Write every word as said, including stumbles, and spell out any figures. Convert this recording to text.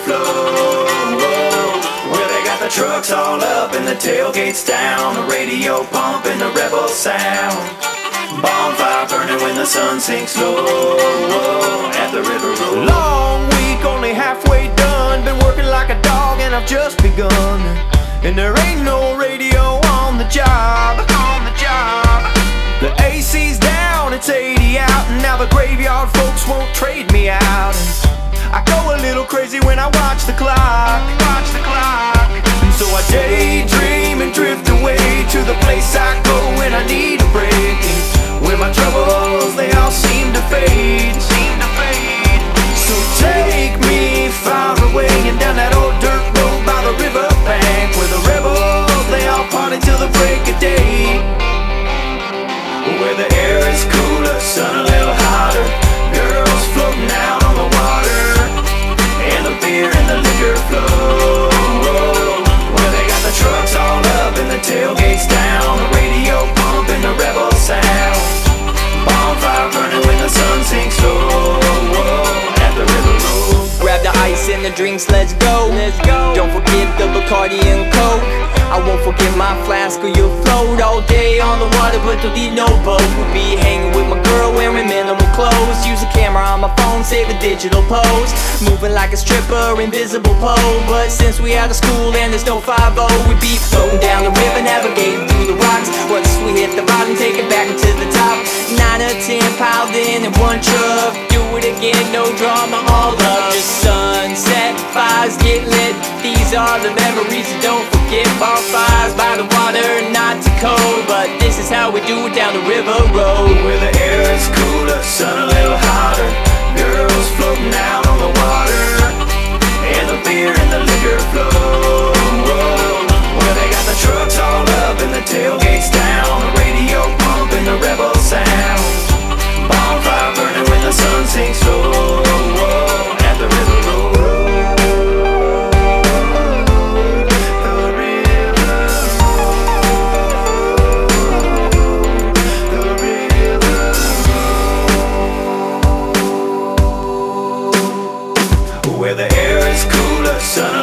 flow. Where they got the trucks all up and the tailgates down, the radio pumping the rebel sound. Bonfire burning when the sun sinks low at the river road. Long week, only halfway done. Been working like a dog and I've just begun. And there ain't no radio on the job. On the job. The A C's down, it's eighty out, and now the graveyard folks won't trade me out. And I go a little crazy when I watch the clock. Watch the clock. And so I daydream and drift away to the place I go when I need a break. Where my troubles, they all seem to fade. Seem to fade. So take me far away and down that old dirt road by the river bank, where the rebels, they all party till the break of day. Where the air is cooler, sun a little hotter, girls floating out on the water, and the beer and the liquor flow. Where they got the trucks all up and the tailgates down, the radio pumping the rebel sound. Bonfire burning when the sun sinks low at the river road. Grab the ice and the drinks, let's go. Let's go. Don't forget the Bacardi and Coke. I won't forget my flask, or you'll float all day on the water, but don't need no boat. We'll be hanging with my girl wearing minimal clothes. Use a camera on my phone, save a digital pose. Moving like a stripper, invisible pole. But since we out of school and there's no five oh, we be floating down the river, navigating through the rocks. Once we hit the bottom, take it back to the top. Nine or ten piled in in one truck. Do it again, no drama, all up. Just sunset, fires get lit. These are the memories, and don't forget bonfires by the water, not too cold. But this is how we do it down the river road. Where the air is cooler, sun a little hotter, girls floating out on the water, and the beer and the liquor flow. Where they got the trucks all up and the tailgates down, the radio pumping the rebel sound. Bonfire burning when the sun sinks low at the river road. Where the air is cooler, sun